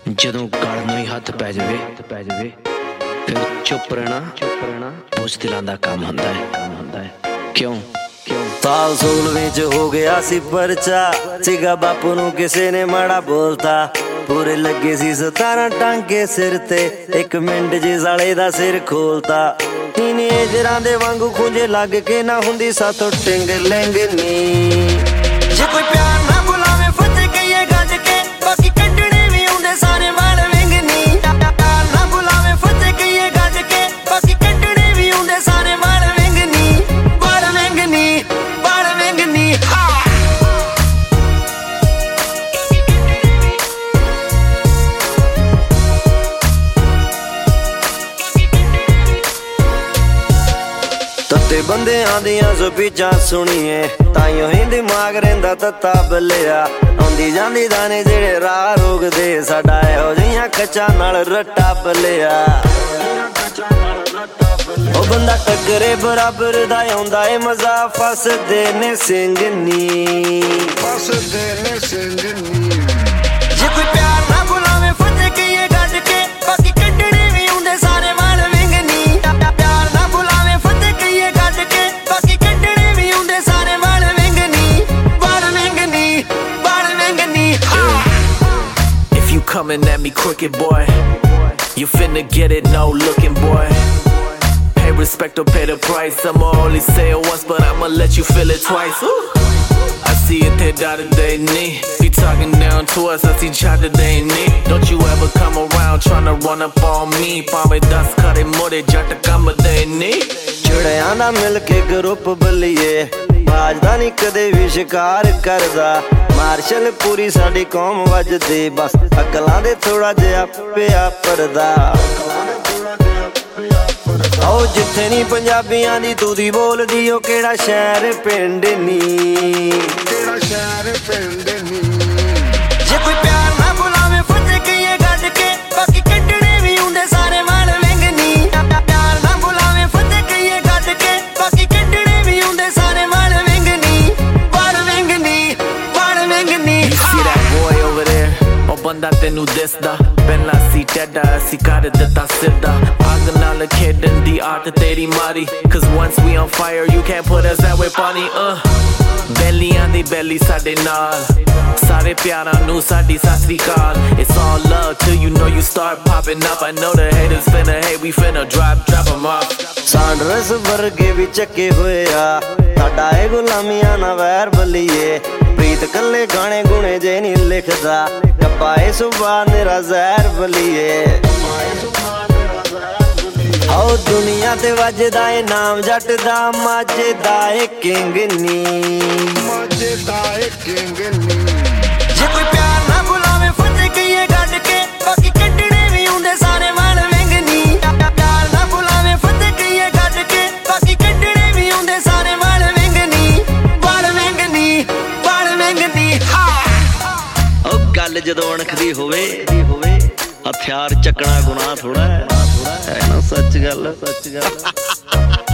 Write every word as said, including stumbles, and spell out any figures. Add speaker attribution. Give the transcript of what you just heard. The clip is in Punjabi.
Speaker 1: ਜਦੋਂ ਗਲ ਨੂੰ ਹੀ ਹੱਥ ਪੈ ਜਾਵੇ ਪੈ ਜਾਵੇ ਫਿਰ ਚੁੱਪ ਰਹਿਣਾ ਚੁੱਪ ਰਹਿਣਾ ਬੁਜ਼ਦਿਲਾਂ ਦਾ ਕੰਮ ਹੁੰਦਾ ਹੈ ਕੰਮ ਹੁੰਦਾ ਹੈ ਕਿਉਂ ਕਿਉਂ
Speaker 2: ਸਾਲ ਸੂਲ ਵਿੱਚ ਹੋ ਗਿਆ ਸੀ ਪਰਚਾ ਸੀਗਾ ਬਾਪੂ ਨੂੰ ਕਿਸੇ ਨੇ ਮਾੜਾ ਬੋਲਤਾ ਪੂਰੇ ਲੱਗੇ ਸੀ ਸਤਾਰਾਂ ਟਾਂਕੇ ਸਿਰ ਤੇ ਇੱਕ ਮਿੰਟ ਜੇ ਸਾਲੇ ਦਾ ਸਿਰ ਖੋਲਤਾ ਟੀਨੇਜਰਾਂ ਦੇ ਵਾਂਗੂ ਖੁੰਝੇ ਲੱਗ ਕੇ ਨਾ ਹੁੰਦੀ ਸਾਥੋਂ ਟਿੰਗ ਲਿੰਗ ਨੀ ਜੇ ਕੋਈ ਪਿਆਰ ਨਾ ਬੁਲਾਵੇ ਫੱਟੇ ਕਈਏ ਗੱਜ ਕੇ ਬਾਕੀ ਕੱਢਣੇ ਵੀ ਹੁੰਦੇ ਸਾਰੇ ਵਾਲ ਵਿੰਗ ਨੀ ਪਿਆਰ ਨਾ ਬੁਲਾਵੇ ਫੱਟੇ ਕਈਏ ਗੱਜ ਕੇ ਬਾਕੀ ਕੱਢਣੇ ਵੀ ਹੁੰਦੇ ਸਾਰੇ ਵਾਲ ਵਿੰਗ ਨੀ ਵਾਲ ਵਿੰਗ ਨੀ ਵਾਲ ਵਿੰਗ ਨੀ ਤੱਤੇ ਬੰਦਿਆਂ ਦੀਆਂ ਜ਼ੁਬੀਜਾਂ ਸੁਣੀਏ ਤਾਈਓ ਹੀ ਦਿਮਾਗ ਰਹਿੰਦਾ ਤੱਤਾ ਬੱਲਿਆ ਆਉਂਦੀ ਜਾਂਦੀ ਦਾਣੇ ਜਿਹੜੇ ਰਾਹ ਰੋਕਦੇ ਸਾਡਾ ਇਹੋ ਜਿਹੀਆਂ ਖੱਚਾਂ ਨਾਲ ਰੱਟਾ ਬੱਲਿਆ ਉਹ ਬੰਦਾ ਟੱਕਰੇ ਬਰਾਬਰ ਦਾ ਆਉਂਦਾ ਏ ਮਜ਼ਾ ਫਸਦੇ ਨੇ ਸਿੰਘ ਨੀ ਫਸਦੇ ਨੇ ਸਿੰਘ ਨੀ ਜੇ ਕੋਈ ਪਿਆਰ ਨਾ ਬੁਲਾਵੇ ਫੱਟੇ ਕਈਏ ਗੱਡ ਕੇ ਬਾਕੀ ਕੱਢਣੇ ਵੀ ਹੁੰਦੇ ਸਾਰੇ ਵਾਲ ਵਿੰਗ ਨੀ ਪਿਆਰ ਨਾ ਬੁਲਾਵੇ ਫੱਟੇ ਕਈਏ ਗੱਡ ਕੇ ਬਾਕੀ ਕੱਢਣੇ ਵੀ ਹੁੰਦੇ ਸਾਰੇ ਵਾਲ ਵਿੰਗ ਨੀ ਵਾਲ ਵਿੰਗ ਨੀ ਵਾਲ ਵਿੰਗ ਨੀ
Speaker 3: If you coming at me crooked boy, you finna get it no looking boy. Pay respect or pay the price, I'ma only say it once but I'ma let you feel it twice. Ooh. I see it they die today knee. Be talking down to us, I see chat today knee. Don't you ever come around tryna run up on me. Pame das kare more jat kam de knee.
Speaker 2: ਚੜਿਆਂ ਦਾ ਮਿਲ ਕੇ ਗਰੁੱਪ ਬੱਲੀਏ ਬਾਜਦਾ ਨੀ ਕਦੇ ਵੀ ਸ਼ਿਕਾਰ ਕਰਦਾ ਮਾਰਸ਼ਲ ਪੂਰੀ ਸਾਡੀ ਕੌਮ ਵੱਜਦੀ ਬਸ ਅਕਲਾਂ ਦੇ ਥੋੜਾ ਜਿਹਾ ਪਿਆ ਪਰਦਾ ਆਓ ਜਿੱਥੇ ਨੀ ਪੰਜਾਬੀਆਂ ਦੀ ਤੂਦੀ ਬੋਲਦੀ ਉਹ ਕਿਹੜਾ ਸ਼ਹਿਰ ਪਿੰਡ ਨੀ ਕਿਹੜਾ ਸ਼ਹਿਰ ਪਿੰਡ ਨੀ ਜੇ ਕੋਈ ਪਿਆਰ ਨਾ ਬੁਲਾਵੇ ਫੱਟੇ ਕਈਏ ਗੱਡ ਕੇ ਬਾਕੀ ਕੱਢਣੇ ਵੀ ਹੁੰਦੇ ਸਾਰੇ ਵਾਲ ਵਿੰਗ ਨੀ ਪਿਆਰ ਨਾ ਬੁਲਾਵੇ ਫੱਟੇ ਕਈਏ ਗੱਡ ਕੇ ਬਾਕੀ ਕੱਢਣੇ ਵੀ ਹੁੰਦੇ ਸਾਰੇ ਵਾਲ ਵਿੰਗ ਨੀ ਵਾਲ ਵਿੰਗ ਨੀ ਵਾਲ ਵਿੰਗ ਨੀ
Speaker 3: You see that boy over there? ਉਹ ਬੰਦਾ ਤੈਨੂੰ ਦਿਸਦਾ ਪਹਿਲਾਂ ਸੀ ਟੈਡਾ ਅਸੀਂ ਕਰ ਦਿੱਤਾ ਸਿੱਧਾ ਅੱਗ ਨਾਲ ਖੇਡਣ ਦੀ ਆਦਤ ਤੇਰੀ ਮਾਰੀ Cause once we on fire you can't put us that way ਪਾਣੀ uh ਬੈਲੀਆਂ ਦੀ ਬੈਲੀ ਸਾਡੇ ਨਾਲ ਸਾਰੇ ਪਿਆਰਾਂ ਨੂੰ ਸਾਡੀ ਸਤਿ ਸ੍ਰੀ ਅਕਾਲ It's all love till you know you start popping up I know the haters finna hate we finna drop drop them off
Speaker 2: Sanders ਵਰਗੇ ਵੀ ਚੱਕੇ ਹੋਏ ਆ ਸਾਡਾ ਏ ਗੁਲਾਮੀਆਂ ਨਾ ਵੈਰ ਬੱਲੀਏ ਪ੍ਰੀਤ ਕੱਲੇ ਗਾਣੇ ਗੁਣੇ ਜੇ ਨਹੀਂ ਲਿਖਦਾ ਡੱਬਾ ਏ ਸੁਭਾ ਮੇਰਾ ਜ਼ਹਿਰ ਬੱਲੀਏ ਆਓ ਦੁਨੀਆ ਤੇ ਵੱਜਦਾ ਏ ਨਾਮ ਜੱਟ ਦਾ ਮਾਝੇ ਦਾ ਏ ਕਿੰਗ ਨੀ ਮਾਝੇ ਦਾ ਏ ਕਿੰਗ ਨੀ ਜੇ ਕੋਈ ਪਿਆਰ ਨਾ ਬੁਲਾਵੇ ਫੱਟੇ ਕਈਏ ਗੱਡ ਕੇ ਬਾਕੀ ਕੱਢਣੇ ਵੀ ਹੁੰਦੇ ਸਾਰੇ ਵਾਲ ਵਿੰਗ ਨੀ ਪਿਆਰ ਨਾ ਬੁਲਾਵੇ ਫੱਟੇ ਕਈਏ ਗੱਡ ਕੇ ਬਾਕੀ ਕੱਢਣੇ ਵੀ ਹੁੰਦੇ ਸਾਰੇ ਵਾਲ ਵਿੰਗ ਨੀ ਵਾਲ ਵਿੰਗ ਨੀ ਵਾਲ ਵਿੰਗ ਨੀ
Speaker 1: ਉਹ ਗੱਲ ਜਦੋਂ ਅਣਖਦੀ ਹੋਵੇ ਹਥਿਆਰ ਚੱਕਣਾ ਗੁਨਾਹ ਥੋੜਾ ਹੈ ਨਾ ਸੱਚ ਗੱਲ ਸੱਚ ਗੱਲ